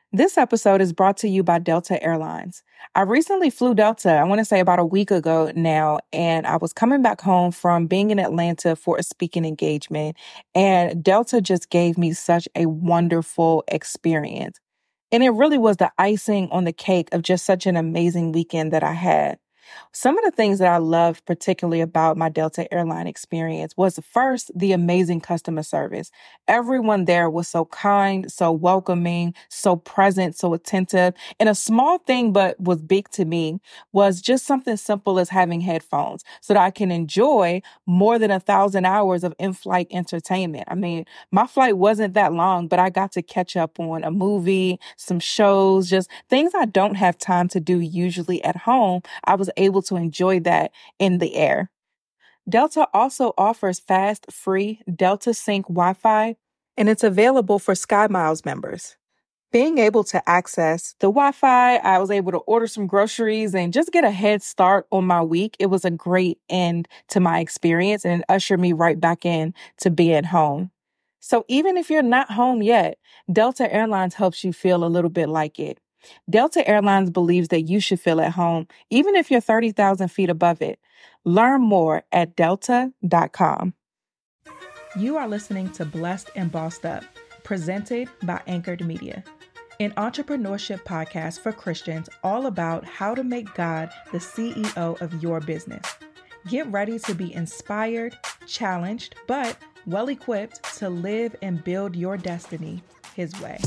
This episode is brought to you by Delta Airlines. I recently flew Delta, I want to say about a week ago now, and I was coming back home from being in Atlanta for a speaking engagement, and Delta just gave me such a wonderful experience. And it really was the icing on the cake of just such an amazing weekend that I had. Some of the things that I loved particularly about my Delta airline experience was first, the amazing customer service. Everyone there was so kind, so welcoming, so present, so attentive. And a small thing, but was big to me, was just something simple as having headphones so that I can enjoy more than 1,000 hours of in-flight entertainment. I mean, my flight wasn't that long, but I got to catch up on a movie, some shows, just things I don't have time to do usually at home. I was able to enjoy that in the air. Delta also offers fast, free Delta Sync Wi-Fi, and it's available for SkyMiles members. Being able to access the Wi-Fi, I was able to order some groceries and just get a head start on my week. It was a great end to my experience and it ushered me right back in to being home. So even if you're not home yet, Delta Airlines helps you feel a little bit like it. Delta Airlines believes that you should feel at home, even if you're 30,000 feet above it. Learn more at delta.com. You are listening to Blessed and Bossed Up, presented by Anchored Media, an entrepreneurship podcast for Christians all about how to make God the CEO of your business. Get ready to be inspired, challenged, but well-equipped to live and build your destiny His way.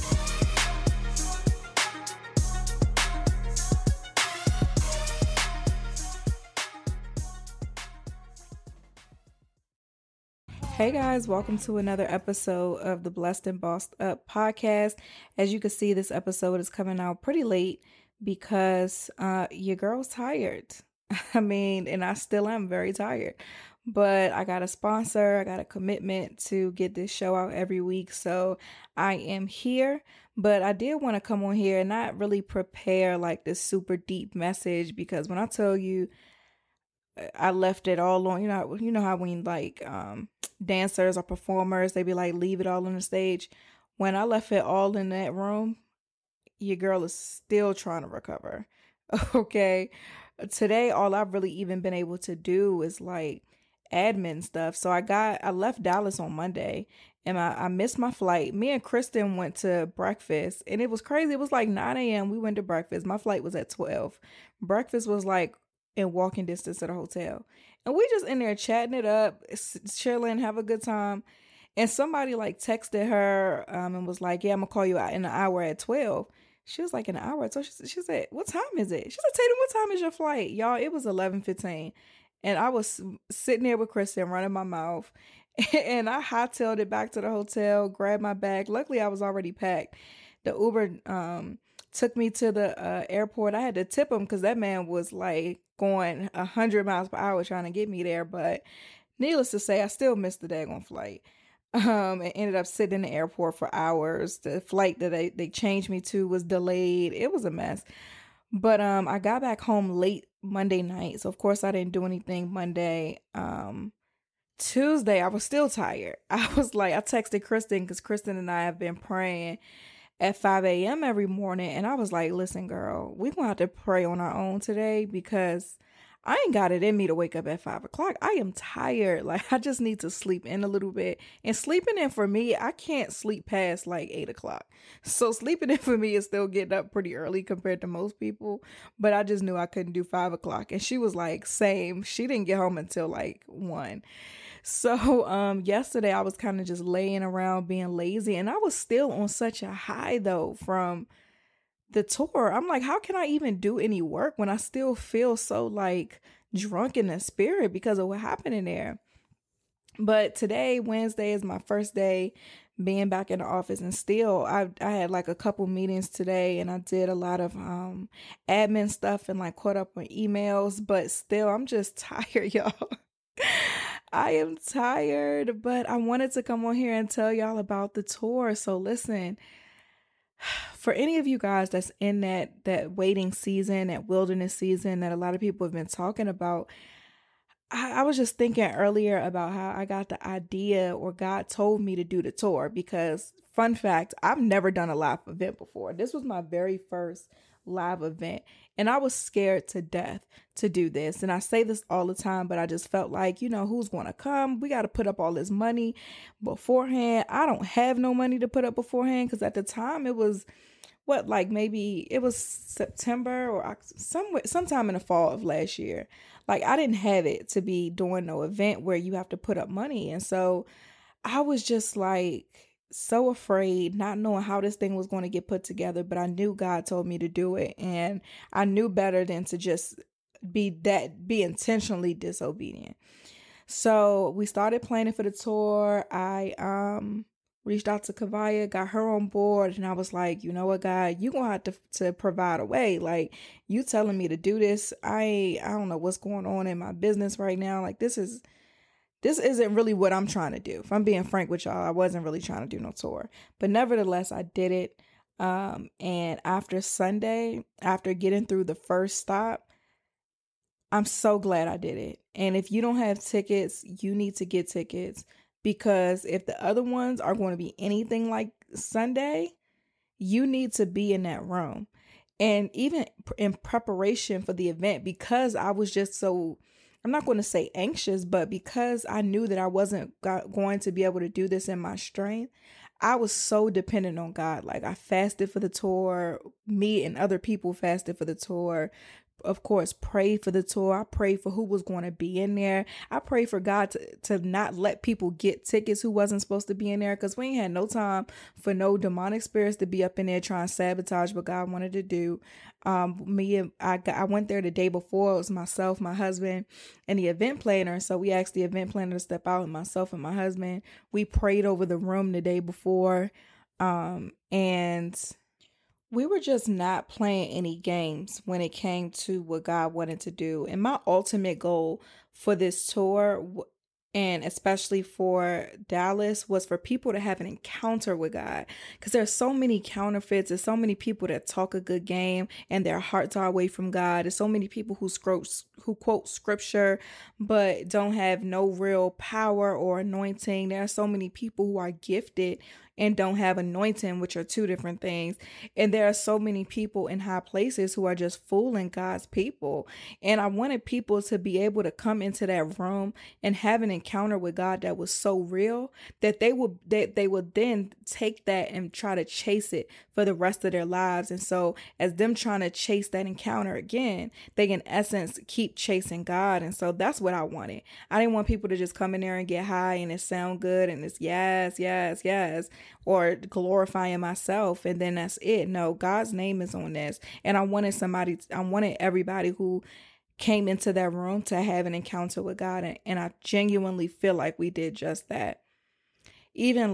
Hey guys, welcome to another episode of the Blessed and Bossed Up podcast. As you can see, this episode is coming out pretty late because your girl's tired. And I still am very tired. But I got a sponsor, I got a commitment to get this show out every week. So I am here, but I did want to come on here and not really prepare like this super deep message because when I tell you I left it all on, you know how when dancers or performers, they be like, leave it all on the stage. When I left it all in that room, your girl is still trying to recover. Okay. Today, all I've really even been able to do is like admin stuff. So I left Dallas on Monday and I missed my flight. Me and Kristen went to breakfast and it was crazy. It was like 9 a.m. We went to breakfast. My flight was at 12. Breakfast was like in walking distance of the hotel. And we just in there chatting it up, chilling, have a good time. And somebody like texted her and was like, yeah, I'm gonna call you out in an hour at 12. She was like, an hour? So she said, what time is it? She said, Tatum, what time is your flight? Y'all, it was 11:15. And I was sitting there with Kristen running my mouth. And I hightailed it back to the hotel, grabbed my bag. Luckily, I was already packed. The Uber took me to the airport. I had to tip him because that man was like going 100 miles per hour trying to get me there. But needless to say, I still missed the daggone flight. And ended up sitting in the airport for hours. The flight that they changed me to was delayed. It was a mess. But I got back home late Monday night. So of course I didn't do anything Monday. Tuesday I was still tired. I texted Kristen because Kristen and I have been praying at 5 a.m. every morning. And I was like, listen, girl, we're going to have to pray on our own today because I ain't got it in me to wake up at 5 o'clock. I am tired. Like, I just need to sleep in a little bit. And sleeping in for me, I can't sleep past like 8 o'clock. So sleeping in for me is still getting up pretty early compared to most people. But I just knew I couldn't do 5 o'clock. And she was like, same. She didn't get home until like 1. So yesterday I was kind of just laying around being lazy. And I was still on such a high though from the tour. I'm like, how can I even do any work when I still feel so like drunk in the spirit because of what happened in there? But today, Wednesday, is my first day being back in the office, and still I had like a couple meetings today and I did a lot of admin stuff and like caught up on emails, but still I'm just tired, y'all. I am tired, but I wanted to come on here and tell y'all about the tour. So listen, for any of you guys that's in that waiting season, that wilderness season that a lot of people have been talking about, I was just thinking earlier about how I got the idea or God told me to do the tour because, fun fact, I've never done a live event before. This was my very first live event, and I was scared to death to do this. And I say this all the time, but I just felt like, who's going to come? We got to put up all this money beforehand. I don't have no money to put up beforehand because at the time it was what, like maybe it was September or somewhere sometime in the fall of last year. Like I didn't have it to be doing no event where you have to put up money. And so I was just like so afraid, not knowing how this thing was going to get put together, but I knew God told me to do it, and I knew better than to just be intentionally disobedient. So we started planning for the tour. I reached out to Kavaya, got her on board, and I was like, you know what, God, you gonna have to provide a way. Like, you telling me to do this. I don't know what's going on in my business right now. Like, this isn't really what I'm trying to do. If I'm being frank with y'all, I wasn't really trying to do no tour. But nevertheless, I did it. And after Sunday, after getting through the first stop, I'm so glad I did it. And if you don't have tickets, you need to get tickets, because if the other ones are going to be anything like Sunday, you need to be in that room. And even in preparation for the event, because I was just so, I'm not going to say anxious, but because I knew that I wasn't going to be able to do this in my strength, I was so dependent on God. Like, I fasted for the tour. Me and other people fasted for the tour. Of course, prayed for the tour. I prayed for who was going to be in there. I prayed for God to not let people get tickets who wasn't supposed to be in there, because we ain't had no time for no demonic spirits to be up in there trying to sabotage what God wanted to do. I went there the day before. It was myself, my husband, and the event planner. So we asked the event planner to step out, and myself and my husband, we prayed over the room the day before. And we were just not playing any games when it came to what God wanted to do. And my ultimate goal for this tour, and especially for Dallas, was for people to have an encounter with God. Because there's so many counterfeits. There's so many people that talk a good game and their hearts are away from God. There's so many people who quote scripture but don't have no real power or anointing. There are so many people who are gifted and don't have anointing, which are two different things. And there are so many people in high places who are just fooling God's people. And I wanted people to be able to come into that room and have an encounter with God that was so real that they would then take that and try to chase it for the rest of their lives. And so as them trying to chase that encounter again, they in essence keep chasing God. And so that's what I wanted. I didn't want people to just come in there and get high and it sound good and it's yes, yes, yes, or glorifying myself, and then that's it. No, God's name is on this. And I wanted everybody who came into that room to have an encounter with God. And I genuinely feel like we did just that. Even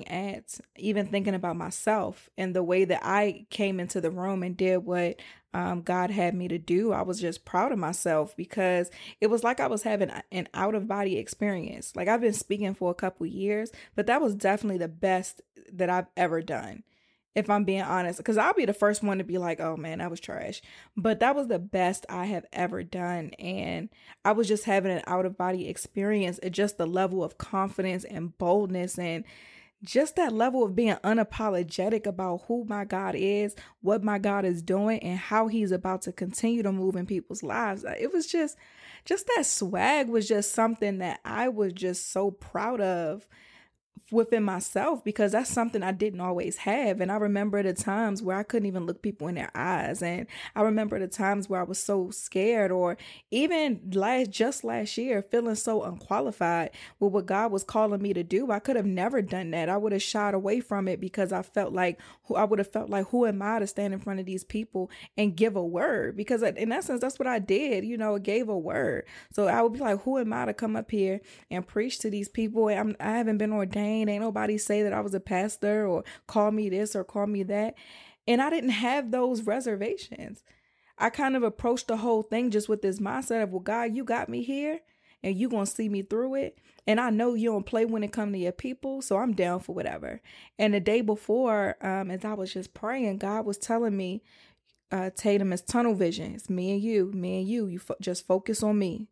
thinking about myself and the way that I came into the room and did what God had me to do, I was just proud of myself, because it was like I was having an out of body experience. Like, I've been speaking for a couple years, but that was definitely the best that I've ever done, if I'm being honest, because I'll be the first one to be like, oh man, that was trash. But that was the best I have ever done. And I was just having an out of body experience at just the level of confidence and boldness, and just that level of being unapologetic about who my God is, what my God is doing, and how he's about to continue to move in people's lives. It was just that swag was just something that I was just so proud of within myself, because that's something I didn't always have. And I remember the times where I couldn't even look people in their eyes. And I remember the times where I was so scared, or even last year, feeling so unqualified with what God was calling me to do. I could have never done that. I would have shied away from it, because I would have felt like, who am I to stand in front of these people and give a word? Because in essence, that's what I did. I gave a word. So I would be like, who am I to come up here and preach to these people? I haven't been ordained. Ain't nobody say that I was a pastor or call me this or call me that. And I didn't have those reservations. I kind of approached the whole thing just with this mindset of, well, God, you got me here and you going to see me through it. And I know you don't play when it comes to your people. So I'm down for whatever. And the day before, as I was just praying, God was telling me, Tatum, it's tunnel vision. It's me and you, just focus on me.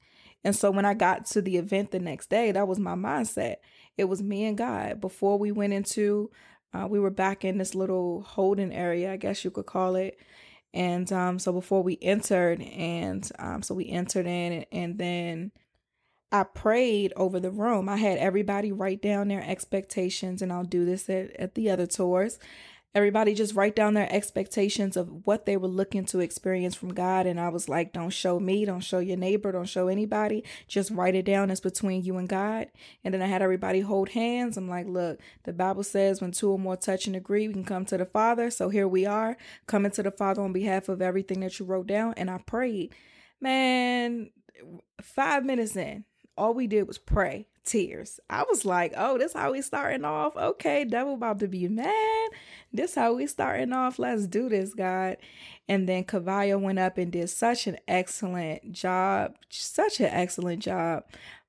And so when I got to the event the next day, that was my mindset. It was me and God. Before we went into, we were back in this little holding area, I guess you could call it. And so before we entered, and so we entered in, and then I prayed over the room. I had everybody write down their expectations, and I'll do this at the other tours. Everybody just write down their expectations of what they were looking to experience from God. And I was like, don't show me, don't show your neighbor, don't show anybody. Just write it down. It's between you and God. And then I had everybody hold hands. I'm like, look, the Bible says when two or more touch and agree, we can come to the Father. So here we are coming to the Father on behalf of everything that you wrote down. And I prayed. Man, 5 minutes in, all we did was pray. Tears. I was like, oh, this how we starting off. Okay, devil about to be mad. This how we starting off. Let's do this, God. And then Kavaya went up and did such an excellent job. Such an excellent job.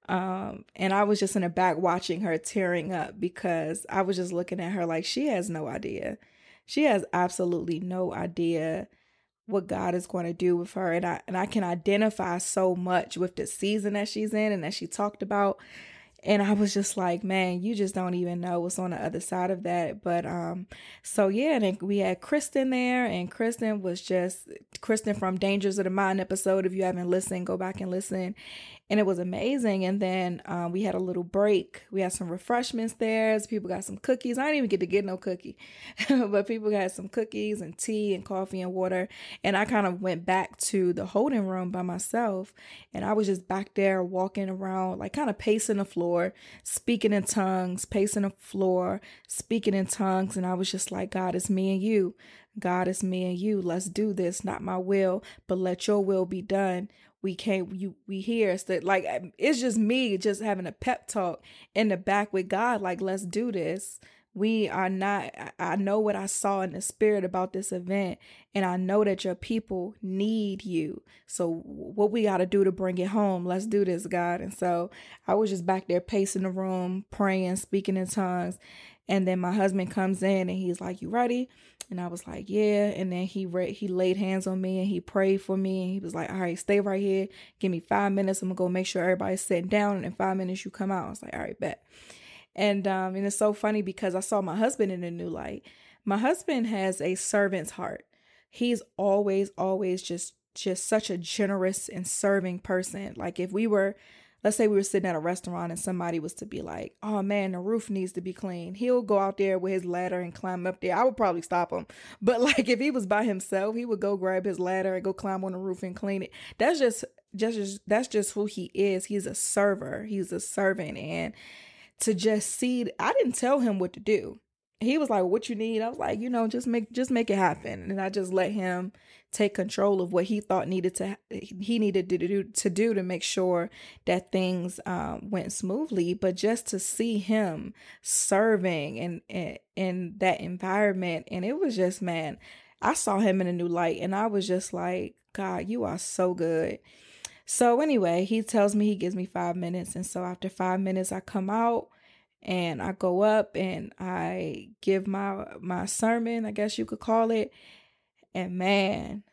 And I was just in the back watching her tearing up because I was just looking at her like she has no idea. She has absolutely no idea what God is going to do with her. And I can identify so much with the season that she's in and that she talked about. And I was just like, man, you just don't even know what's on the other side of that. But so yeah, and then we had Kristen there, and Kristen was just Kristen from Dangers of the Mind episode. If you haven't listened, go back and listen. And it was amazing. And then we had a little break. We had some refreshments there. So people got some cookies. I didn't even get no cookie, but people got some cookies and tea and coffee and water. And I kind of went back to the holding room by myself. And I was just back there walking around, like kind of pacing the floor, speaking in tongues, pacing the floor, speaking in tongues. And I was just like, God, it's me and you. God, it's me and you. Let's do this. Not my will, but let your will be done. We hear us that like, it's just me just having a pep talk in the back with God. Like, let's do this. We are not, I know what I saw in the spirit about this event, and I know that your people need you. So what we got to do to bring it home, let's do this, God. And so I was just back there pacing the room, praying, speaking in tongues. And then my husband comes in and he's like, you ready? And I was like, yeah. And then he laid hands on me and he prayed for me. And he was like, all right, stay right here. Give me 5 minutes. I'm gonna go make sure everybody's sitting down. And in 5 minutes you come out. I was like, all right, bet. And it's so funny because I saw my husband in a new light. My husband has a servant's heart. He's always just such a generous and serving person. Like if let's say we were sitting at a restaurant and somebody was to be like, oh man, the roof needs to be clean. He'll go out there with his ladder and climb up there. I would probably stop him. But like if he was by himself, he would go grab his ladder and go climb on the roof and clean it. That's just who he is. He's a server. He's a servant. And to just see, I didn't tell him what to do. He was like, what you need? I was like, just make it happen. And I just let him take control of what he thought he needed to do to make sure that things went smoothly. But just to see him serving and in that environment, and it was just, man, I saw him in a new light, and I was just like, God, you are so good. So anyway, he tells me, he gives me 5 minutes. And so after 5 minutes, I come out and I go up and I give my sermon, I guess you could call it. And man,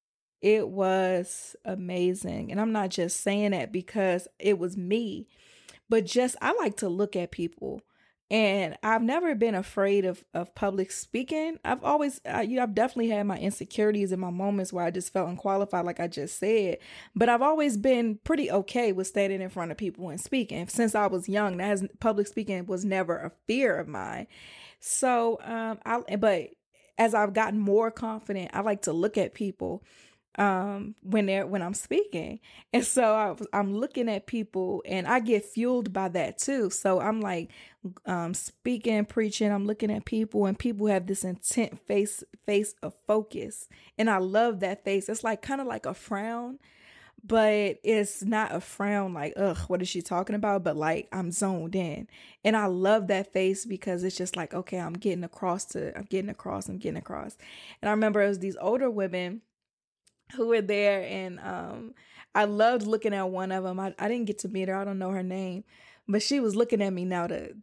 it was amazing. And I'm not just saying that because it was me, but just, I like to look at people. And I've never been afraid of public speaking. I've always, I've definitely had my insecurities and my moments where I just felt unqualified, like I just said. But I've always been pretty okay with standing in front of people and speaking. Since I was young, public speaking was never a fear of mine. So, but as I've gotten more confident, I like to look at people when I'm speaking. And so I'm looking at people and I get fueled by that too. So I'm like, speaking, preaching, I'm looking at people, and people have this intent face of focus. And I love that face. It's like kind of like a frown, but it's not a frown like, ugh, what is she talking about? But like, I'm zoned in. And I love that face because it's just like, okay, I'm getting across. And I remember it was these older women who were there, and I loved looking at one of them. I didn't get to meet her. I don't know her name, But she was looking at me now.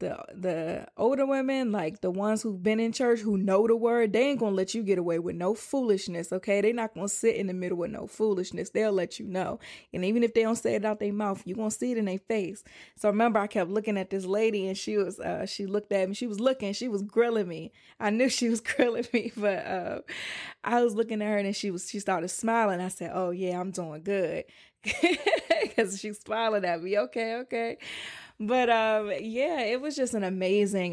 The older women, like the ones who've been in church, who know the word, they ain't gonna let you get away with no foolishness, okay? They're not gonna sit in the middle with no foolishness. They'll let you know. And even if they don't say it out their mouth, you're gonna see it in their face. So I remember I kept looking at this lady, and she looked at me. She was grilling me. I knew she was grilling me, but I was looking at her, and she started smiling. I said, "Oh yeah, I'm doing good." Because she's smiling at me. Okay. But yeah, it was just an amazing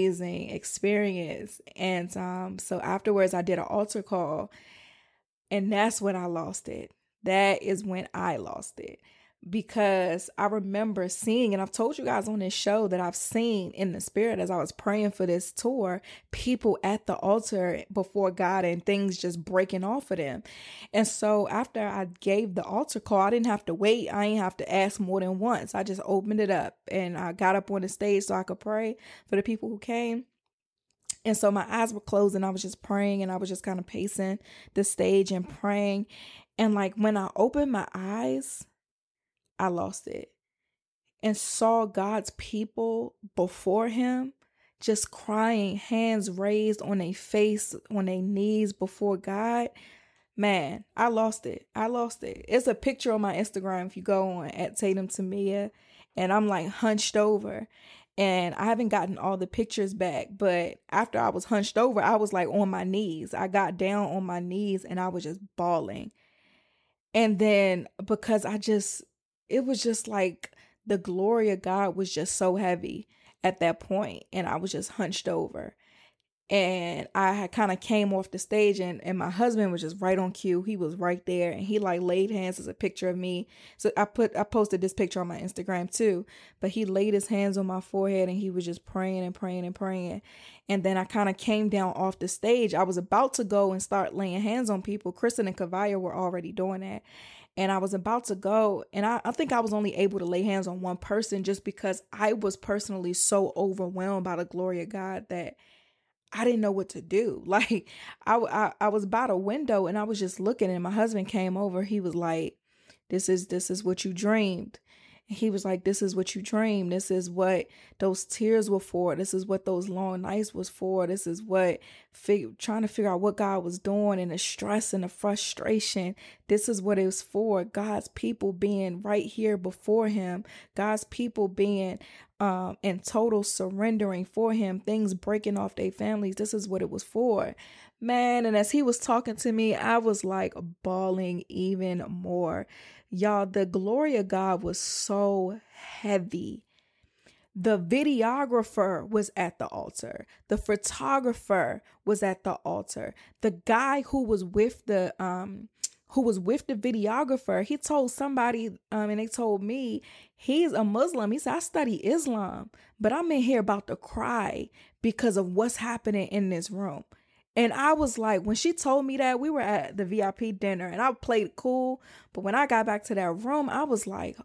experience. And so afterwards I did an altar call, and that's when I lost it. That is when I lost it. Because I remember seeing, and I've told you guys on this show that I've seen in the spirit as I was praying for this tour, people at the altar before God and things just breaking off of them. And so after I gave the altar call, I didn't have to wait. I didn't have to ask more than once. I just opened it up and I got up on the stage so I could pray for the people who came. And so my eyes were closed and I was just praying, and I was just kind of pacing the stage and praying. And like when I opened my eyes, I lost it and saw God's people before him just crying, hands raised on their face, on their knees before God. Man, I lost it. It's a picture on my Instagram if you go on at Tatum Tamia, and I'm like hunched over. And I haven't gotten all the pictures back, but after I was hunched over, I was like on my knees. I got down on my knees and I was just bawling. And then because it was just like the glory of God was just so heavy at that point, and I was just hunched over. And I had kind of came off the stage, and my husband was just right on cue. He was right there, and he like laid hands. As a picture of me. So I posted this picture on my Instagram too, but he laid his hands on my forehead and he was just praying and praying and praying. And then I kind of came down off the stage. I was about to go and start laying hands on people. Kristen and Kavaya were already doing that. And I was about to go, and I think I was only able to lay hands on one person just because I was personally so overwhelmed by the glory of God that I didn't know what to do. Like I was by the window and I was just looking, and my husband came over. He was like, this is what you dreamed. And he was like, this is what you dreamed. This is what those tears were for. This is what those long nights was for. This is what trying to figure out what God was doing, and the stress and the frustration. This is what it was for. God's people being right here before him. God's people being in total surrendering for him, things breaking off their families. This is what it was for, man. And as he was talking to me, I was like bawling even more. Y'all, the glory of God was so heavy. The videographer was at the altar. The photographer was at the altar. The guy who was with the videographer, he told somebody, and they told me, he's a Muslim. He said, I study Islam, but I'm in here about to cry because of what's happening in this room. And I was like, when she told me that, we were at the VIP dinner and I played it cool. But when I got back to that room, I was like,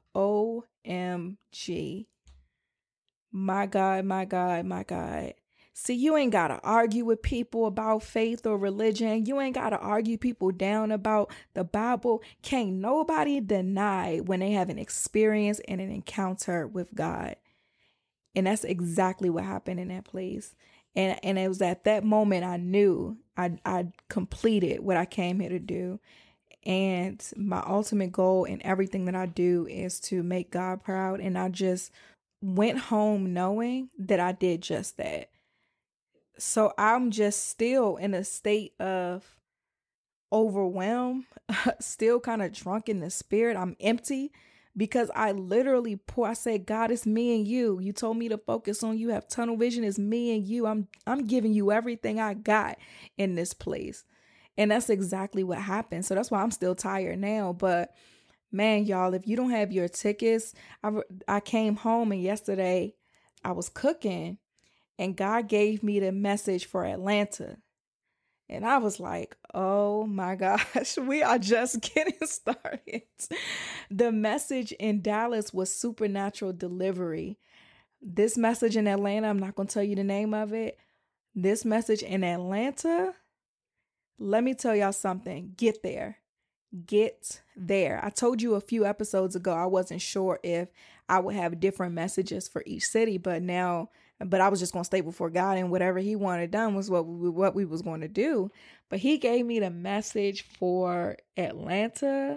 OMG. My God, my God, my God. See, you ain't got to argue with people about faith or religion. You ain't got to argue people down about the Bible. Can't nobody deny when they have an experience and an encounter with God. And that's exactly what happened in that place. And it was at that moment I knew I completed what I came here to do. And my ultimate goal in everything that I do is to make God proud. And I just went home knowing that I did just that. So I'm just still in a state of overwhelmed, still kind of drunk in the spirit. I'm empty. Because I literally I said, God, it's me and you. You told me to focus on you, have tunnel vision. It's me and you. I'm giving you everything I got in this place. And that's exactly what happened. So that's why I'm still tired now. But man, y'all, if you don't have your tickets, I came home and yesterday I was cooking and God gave me the message for Atlanta. And I was like, oh my gosh, we are just getting started. The message in Dallas was supernatural delivery. This message in Atlanta, I'm not going to tell you the name of it. This message in Atlanta, let me tell y'all something. Get there. get there. I told you a few episodes ago, I wasn't sure if I would have different messages for each city, but I was just going to stay before God, and whatever he wanted done was what we was going to do. But he gave me the message for Atlanta,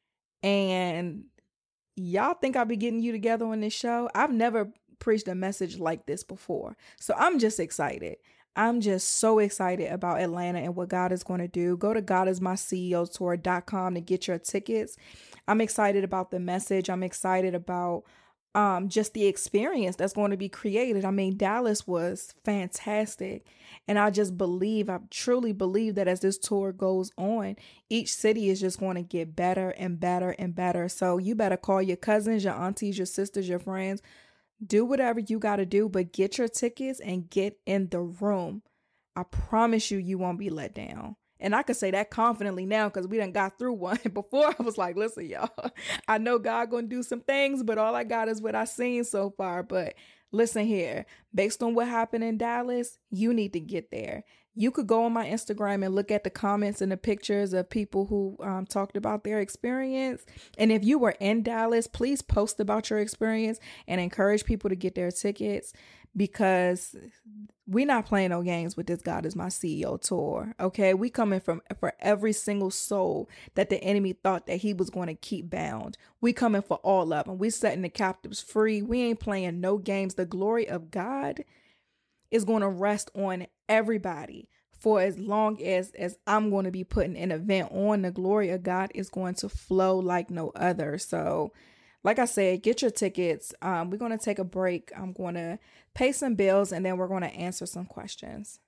and y'all think I'll be getting you together on this show? I've never preached a message like this before. So I'm just excited. I'm just so excited about Atlanta and what God is going to do. Go to godismyceotour.com to get your tickets. I'm excited about the message. I'm excited about just the experience that's going to be created. I mean, Dallas was fantastic. And I truly believe that as this tour goes on, each city is just going to get better and better and better. So you better call your cousins, your aunties, your sisters, your friends. Do whatever you got to do, but get your tickets and get in the room. I promise you won't be let down. And I can say that confidently now because we done got through one. Before I was like, listen, y'all, I know God gonna do some things, but all I got is what I seen so far. But listen here, based on what happened in Dallas, you need to get there. You could go on my Instagram and look at the comments and the pictures of people who talked about their experience. And if you were in Dallas, please post about your experience and encourage people to get their tickets, because we're not playing no games with this God is my CEO tour. Okay. We coming for every single soul that the enemy thought that he was going to keep bound. We coming for all of them. We setting the captives free. We ain't playing no games. The glory of God is going to rest on everybody for as long as I'm going to be putting an event on. The glory of God is going to flow like no other. So like I said, get your tickets. We're going to take a break. I'm going to pay some bills, and then we're going to answer some questions.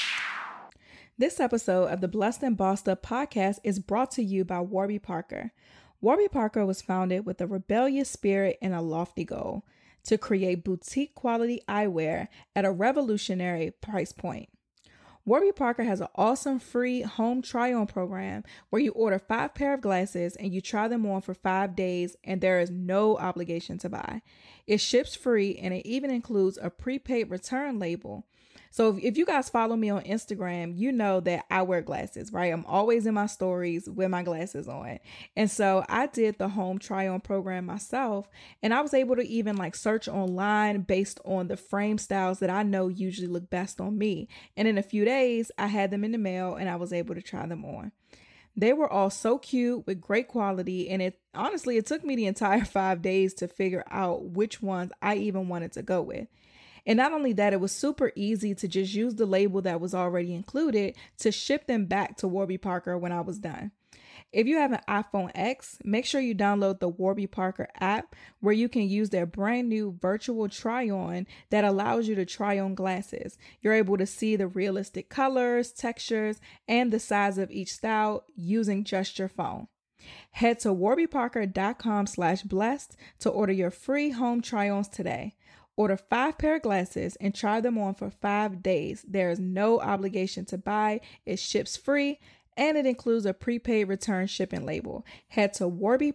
This episode of the Blessed and Bossed Up podcast is brought to you by Warby Parker. Warby Parker was founded with a rebellious spirit and a lofty goal to create boutique quality eyewear at a revolutionary price point. Warby Parker has an awesome free home try-on program where you order 5 pair of glasses and you try them on for 5 days, and there is no obligation to buy. It ships free, and it even includes a prepaid return label. So if you guys follow me on Instagram, you know that I wear glasses, right? I'm always in my stories with my glasses on. And so I did the home try-on program myself, and I was able to even search online based on the frame styles that I know usually look best on me. And in a few days, I had them in the mail and I was able to try them on. They were all so cute with great quality, and it took me the entire 5 days to figure out which ones I even wanted to go with. And not only that, it was super easy to just use the label that was already included to ship them back to Warby Parker when I was done. If you have an iPhone X, make sure you download the Warby Parker app, where you can use their brand new virtual try-on that allows you to try on glasses. You're able to see the realistic colors, textures, and the size of each style using just your phone. Head to warbyparker.com/blessed to order your free home try-ons today. Order 5 pair of glasses and try them on for 5 days. There is no obligation to buy. It ships free, and it includes a prepaid return shipping label. Head to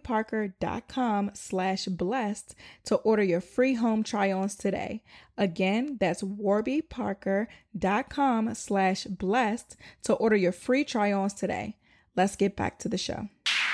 warbyparker.com/blessed to order your free home try-ons today. Again, that's warbyparker.com/blessed to order your free try-ons today. Let's get back to the show.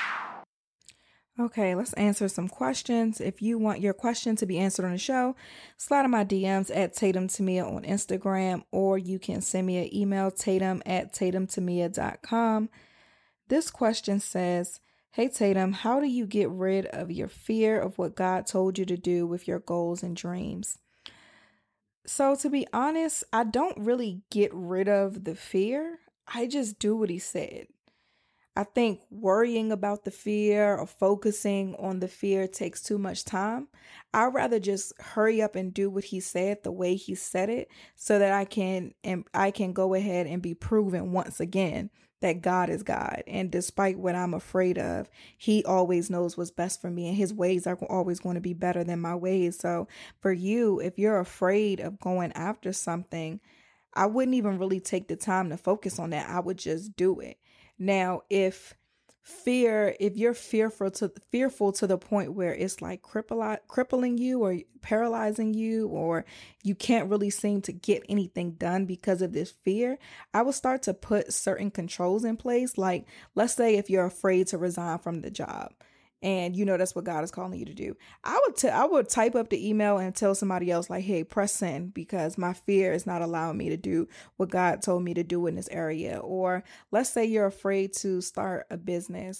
Okay, let's answer some questions. If you want your question to be answered on the show, slide in my DMs at Tatum Temia on Instagram, or you can send me an email, tatum@tatumtemia.com. This question says, hey Tatum, how do you get rid of your fear of what God told you to do with your goals and dreams? So to be honest, I don't really get rid of the fear. I just do what he said. I think worrying about the fear or focusing on the fear takes too much time. I'd rather just hurry up and do what he said the way he said it, so that I can go ahead and be proven once again that God is God. And despite what I'm afraid of, he always knows what's best for me, and his ways are always going to be better than my ways. So for you, if you're afraid of going after something, I wouldn't even really take the time to focus on that. I would just do it. Now, if fear, if you're fearful to the point where it's like crippling you or paralyzing you, or you can't really seem to get anything done because of this fear, I would start to put certain controls in place. Like, let's say if you're afraid to resign from the job, and you know that's what God is calling you to do, I would type up the email and tell somebody else, like, hey, press send, because my fear is not allowing me to do what God told me to do in this area. Or let's say you're afraid to start a business.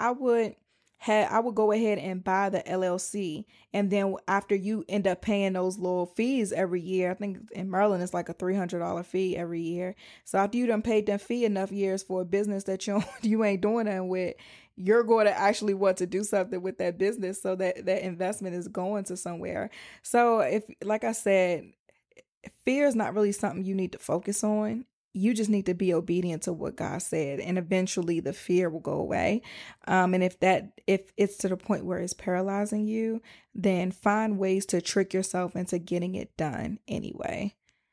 I would go ahead and buy the LLC. And then after you end up paying those little fees every year, I think in Maryland it's like a $300 fee every year. So after you done paid that fee enough years for a business that you ain't doing nothing with, you're going to actually want to do something with that business, so that that investment is going to somewhere. So if, like I said, fear is not really something you need to focus on. You just need to be obedient to what God said, and eventually the fear will go away. And if it's to the point where it's paralyzing you, then find ways to trick yourself into getting it done anyway.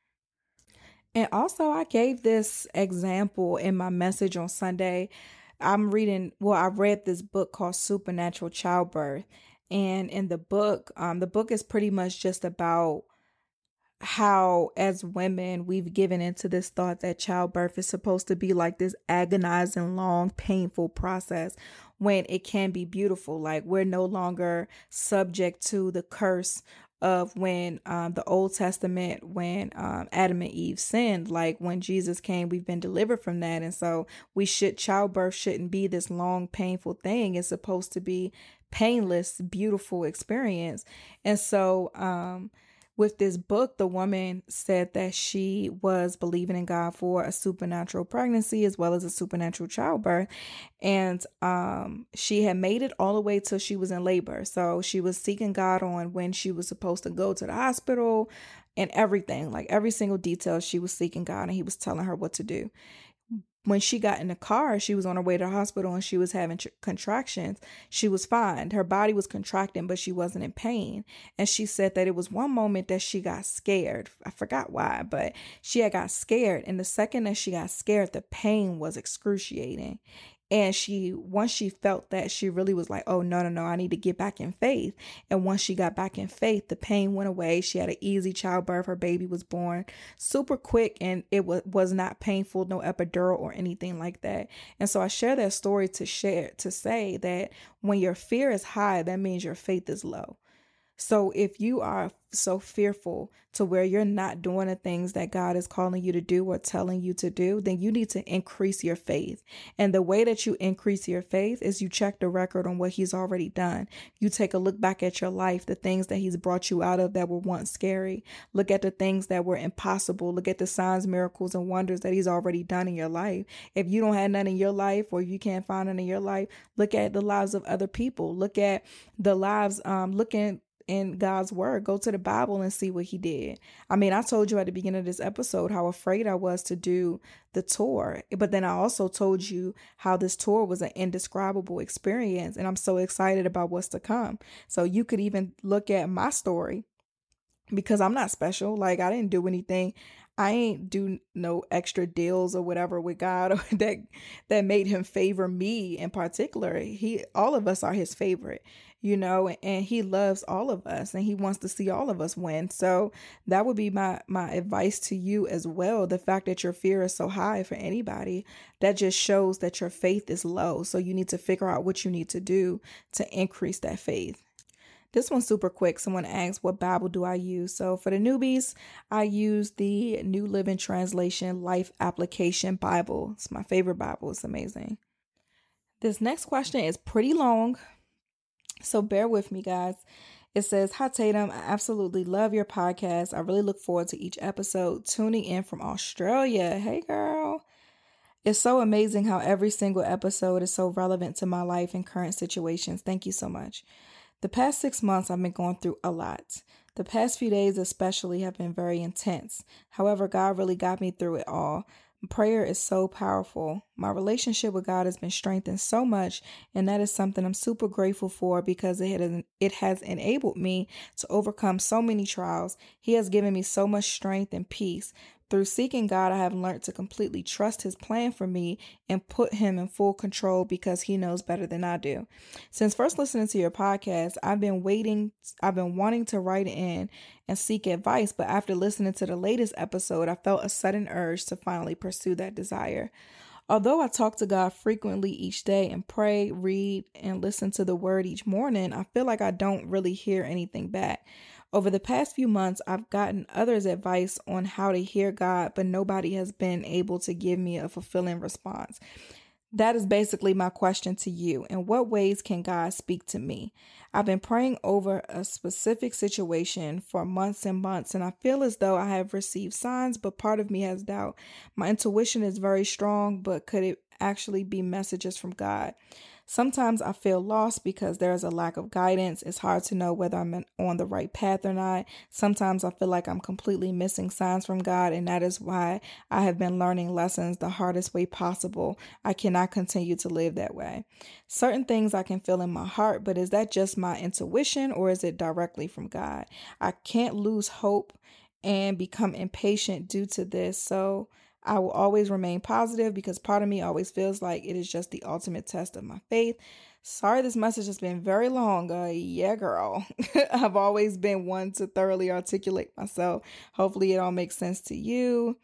And also, I gave this example in my message on Sunday. I read this book called Supernatural Childbirth. And in the book is pretty much just about how, as women, we've given into this thought that childbirth is supposed to be like this agonizing, long, painful process, when it can be beautiful. Like, we're no longer subject to the curse of when the Old Testament, when Adam and Eve sinned. Like, when Jesus came, we've been delivered from that. And so childbirth shouldn't be this long, painful thing. It's supposed to be painless, beautiful experience. And so, with this book, the woman said that she was believing in God for a supernatural pregnancy as well as a supernatural childbirth. And she had made it all the way till she was in labor. So she was seeking God on when she was supposed to go to the hospital and everything, like every single detail. She was seeking God, and he was telling her what to do. When she got in the car, she was on her way to the hospital and she was having contractions. She was fine. Her body was contracting, but she wasn't in pain. And she said that it was one moment that she got scared. I forgot why, but she had got scared. And the second that she got scared, the pain was excruciating. And once she felt that, she really was like, oh, no, I need to get back in faith. And once she got back in faith, the pain went away. She had an easy childbirth. Her baby was born super quick, and it was not painful, no epidural or anything like that. And so I share that story to say that when your fear is high, that means your faith is low. So if you are so fearful to where you're not doing the things that God is calling you to do or telling you to do, then you need to increase your faith. And the way that you increase your faith is you check the record on what he's already done. You take a look back at your life, the things that he's brought you out of that were once scary. Look at the things that were impossible. Look at the signs, miracles, and wonders that he's already done in your life. If you don't have none in your life, or you can't find none in your life, look at the lives of other people. Look at the lives, looking in God's word. Go to the Bible and see what he did. I mean, I told you at the beginning of this episode how afraid I was to do the tour, but then I also told you how this tour was an indescribable experience, and I'm so excited about what's to come. So you could even look at my story, because I'm not special. Like, I didn't do anything. I ain't do no extra deals or whatever with God that made him favor me in particular. All of us are his favorite, and he loves all of us, and he wants to see all of us win. So that would be my advice to you as well. The fact that your fear is so high for anybody, that just shows that your faith is low. So you need to figure out what you need to do to increase that faith. This one's super quick. Someone asked, what Bible do I use? So for the newbies, I use the New Living Translation Life Application Bible. It's my favorite Bible. It's amazing. This next question is pretty long, so bear with me, guys. It says, hi, Tatum. I absolutely love your podcast. I really look forward to each episode. Tuning in from Australia. Hey, girl. It's so amazing how every single episode is so relevant to my life and current situations. Thank you so much. The past 6 months, I've been going through a lot. The past few days especially have been very intense. However, God really got me through it all. Prayer is so powerful. My relationship with God has been strengthened so much, and that is something I'm super grateful for, because it has enabled me to overcome so many trials. He has given me so much strength and peace. Through seeking God, I have learned to completely trust his plan for me and put him in full control because he knows better than I do. Since first listening to your podcast, I've been wanting to write in and seek advice, but after listening to the latest episode, I felt a sudden urge to finally pursue that desire. Although I talk to God frequently each day and pray, read, and listen to the word each morning, I feel like I don't really hear anything back. Over the past few months, I've gotten others' advice on how to hear God, but nobody has been able to give me a fulfilling response. That is basically my question to you. In what ways can God speak to me? I've been praying over a specific situation for months and months, and I feel as though I have received signs, but part of me has doubt. My intuition is very strong, but could it actually be messages from God? Sometimes I feel lost because there is a lack of guidance. It's hard to know whether I'm on the right path or not. Sometimes I feel like I'm completely missing signs from God, and that is why I have been learning lessons the hardest way possible. I cannot continue to live that way. Certain things I can feel in my heart, but is that just my intuition or is it directly from God? I can't lose hope and become impatient due to this. So I will always remain positive because part of me always feels like it is just the ultimate test of my faith. Sorry, this message has been very long. Yeah, girl. I've always been one to thoroughly articulate myself. Hopefully it all makes sense to you.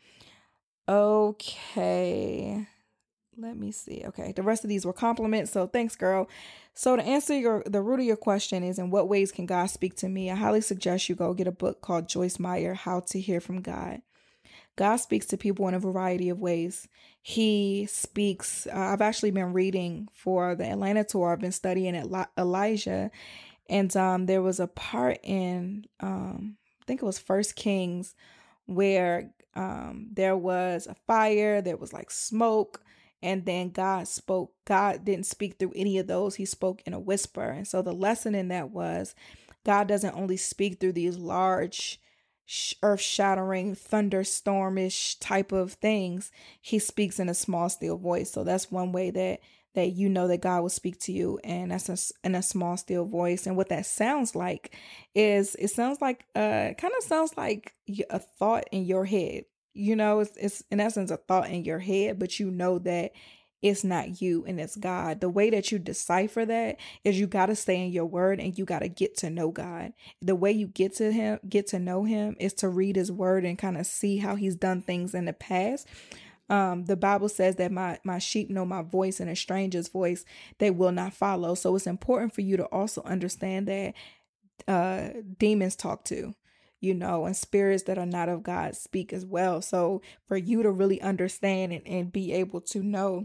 Okay. Let me see. Okay. The rest of these were compliments. So thanks, girl. So to answer the root of your question is, in what ways can God speak to me? I highly suggest you go get a book called Joyce Meyer, How to Hear from God. God speaks to people in a variety of ways. He speaks. I've actually been reading for the Atlanta tour. I've been studying Elijah, and there was a part in I think it was First Kings where there was a fire. There was like smoke. And then God spoke. God didn't speak through any of those. He spoke in a whisper. And so the lesson in that was God doesn't only speak through these large earth-shattering, thunderstormish type of things. He speaks in a small, still voice. So that's one way that you know that God will speak to you, and that's in a small, still voice. And what that sounds like is, it sounds like kind of sounds like a thought in your head. You know, it's in essence a thought in your head, but you know that it's not you and it's God. The way that you decipher that is you got to stay in your word and you got to get to know God. The way you get to know him is to read his word and kind of see how he's done things in the past. The Bible says that my sheep know my voice, and a stranger's voice they will not follow. So it's important for you to also understand that demons talk too, you know, and spirits that are not of God speak as well. So for you to really understand and be able to know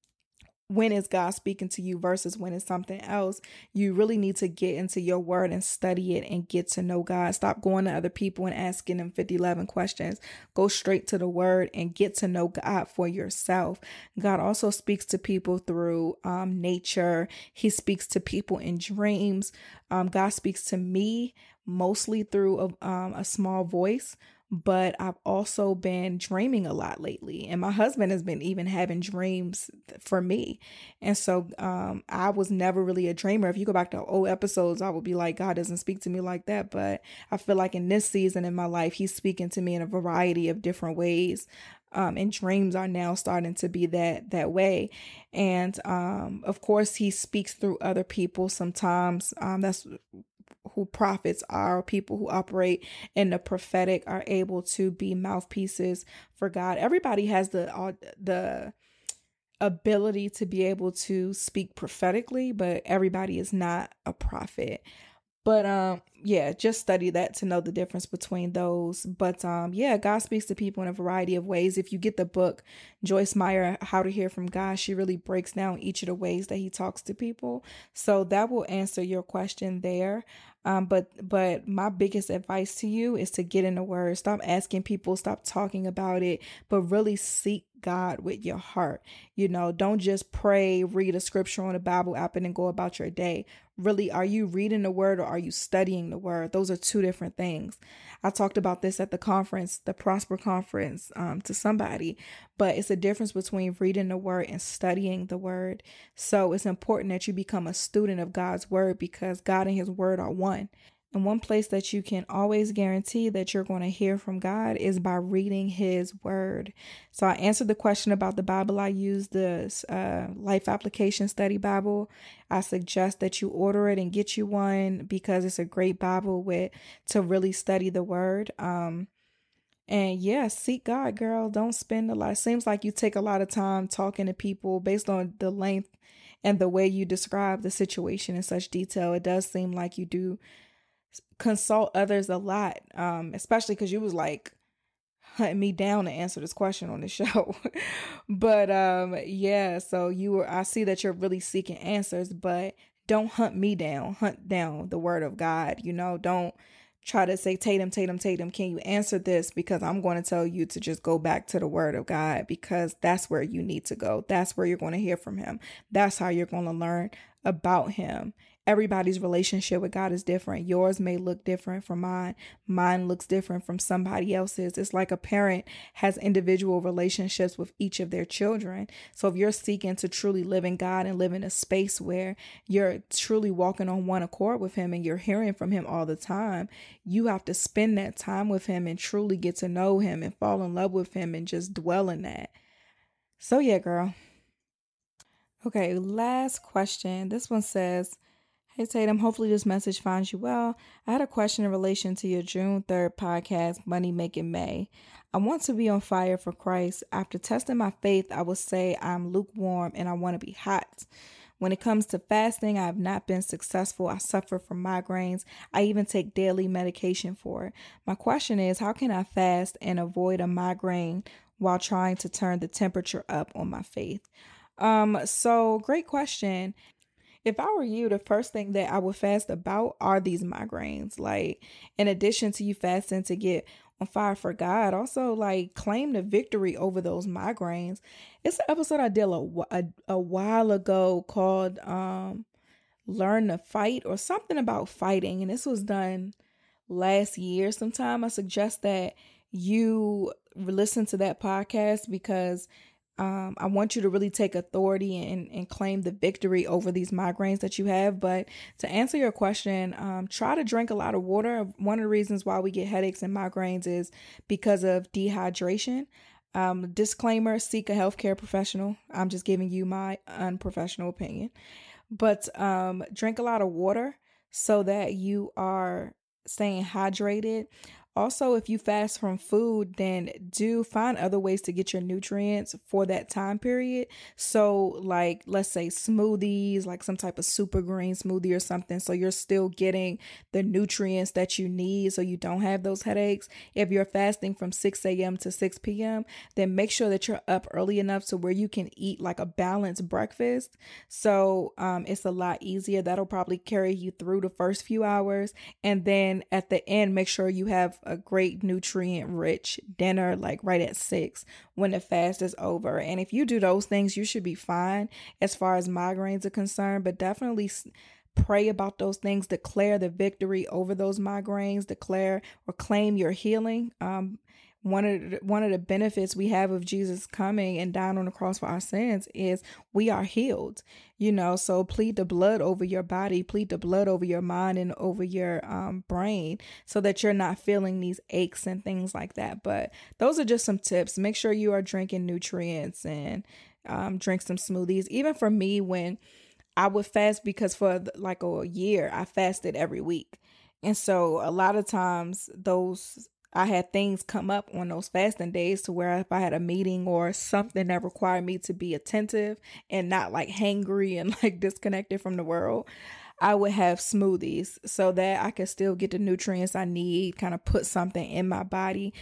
when is God speaking to you versus when it's something else, you really need to get into your word and study it and get to know God. Stop going to other people and asking them 11 questions. Go straight to the word and get to know God for yourself. God also speaks to people through nature. He speaks to people in dreams. God speaks to me mostly through a small voice. But I've also been dreaming a lot lately, and my husband has been even having dreams for me. And so I was never really a dreamer. If you go back to old episodes, I would be like, God doesn't speak to me like that. But I feel like in this season in my life, he's speaking to me in a variety of different ways. And dreams are now starting to be that way. And of course, he speaks through other people sometimes. That's who prophets are. People who operate in the prophetic are able to be mouthpieces for God. Everybody has the ability to be able to speak prophetically, but everybody is not a prophet. But yeah, just study that to know the difference between those. But yeah, God speaks to people in a variety of ways. If you get the book, Joyce Meyer, How to Hear from God, she really breaks down each of the ways that he talks to people. So that will answer your question there. But my biggest advice to you is to get in the word. Stop asking people, stop talking about it, but really seek God with your heart. You know, don't just pray, read a scripture on a Bible app and then go about your day. Really, are you reading the word or are you studying the word? Those are two different things. I talked about this at the conference, the Prosper Conference, to somebody, but it's a difference between reading the word and studying the word. So it's important that you become a student of God's word because God and his word are one. And one place that you can always guarantee that you're going to hear from God is by reading His Word. So I answered the question about the Bible. I use the Life Application Study Bible. I suggest that you order it and get you one because it's a great Bible to really study the Word. And yeah, seek God, girl. Don't spend a lot. It seems like you take a lot of time talking to people based on the length and the way you describe the situation in such detail. It does seem like you do consult others a lot, especially because you was like hunting me down to answer this question on the show. But yeah, so I see that you're really seeking answers, but don't hunt me down. Hunt down the word of God. Don't try to say, Tatum, can you answer this? Because I'm going to tell you to just go back to the word of God, because that's where you need to go. That's where you're going to hear from him. That's how you're going to learn about him. Everybody's relationship with God is different. Yours may look different from mine. Mine looks different from somebody else's. It's like a parent has individual relationships with each of their children. So if you're seeking to truly live in God and live in a space where you're truly walking on one accord with him and you're hearing from him all the time, you have to spend that time with him and truly get to know him and fall in love with him and just dwell in that. So yeah, girl. Okay, last question. This one says, hey Tatum, hopefully this message finds you well. I had a question in relation to your June 3rd podcast, Money Making May. I want to be on fire for Christ. After testing my faith, I would say I'm lukewarm and I want to be hot. When it comes to fasting, I have not been successful. I suffer from migraines. I even take daily medication for it. My question is, how can I fast and avoid a migraine while trying to turn the temperature up on my faith? So great question. If I were you, the first thing that I would fast about are these migraines. Like, in addition to you fasting to get on fire for God, also like claim the victory over those migraines. It's an episode I did a while ago called Learn to Fight, or something about fighting. And this was done last year sometime. I suggest that you listen to that podcast because I want you to really take authority and claim the victory over these migraines that you have. But to answer your question, try to drink a lot of water. One of the reasons why we get headaches and migraines is because of dehydration. Disclaimer, seek a healthcare professional. I'm just giving you my unprofessional opinion. But drink a lot of water so that you are staying hydrated. Also, if you fast from food, then do find other ways to get your nutrients for that time period. So like, let's say smoothies, like some type of super green smoothie or something. So you're still getting the nutrients that you need so you don't have those headaches. If you're fasting from 6 a.m. to 6 p.m., then make sure that you're up early enough to where you can eat like a balanced breakfast. So it's a lot easier. That'll probably carry you through the first few hours. And then at the end, make sure you have a great nutrient rich dinner, like right at 6 when the fast is over. And if you do those things, you should be fine as far as migraines are concerned. But definitely pray about those things, declare the victory over those migraines, declare or claim your healing. One of the benefits we have of Jesus coming and dying on the cross for our sins is we are healed, so plead the blood over your body, plead the blood over your mind and over your brain so that you're not feeling these aches and things like that. But those are just some tips. Make sure you are drinking nutrients and drink some smoothies. Even for me, when I would fast, because for like a year, I fasted every week. And so a lot of times I had things come up on those fasting days to where if I had a meeting or something that required me to be attentive and not like hangry and like disconnected from the world, I would have smoothies so that I could still get the nutrients I need, kind of put something in my body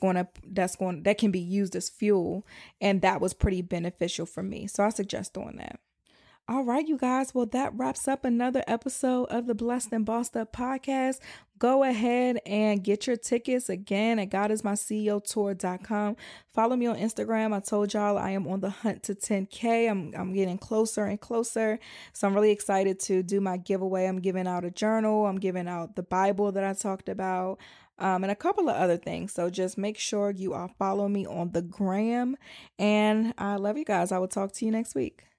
that can be used as fuel. And that was pretty beneficial for me. So I suggest doing that. All right, you guys. Well, that wraps up another episode of the Blessed and Bossed Up podcast. Go ahead and get your tickets again at godismyceotour.com. Follow me on Instagram. I told y'all I am on the hunt to 10K. I'm getting closer and closer. So I'm really excited to do my giveaway. I'm giving out a journal. I'm giving out the Bible that I talked about. And a couple of other things. So just make sure you are following me on the gram. And I love you guys. I will talk to you next week.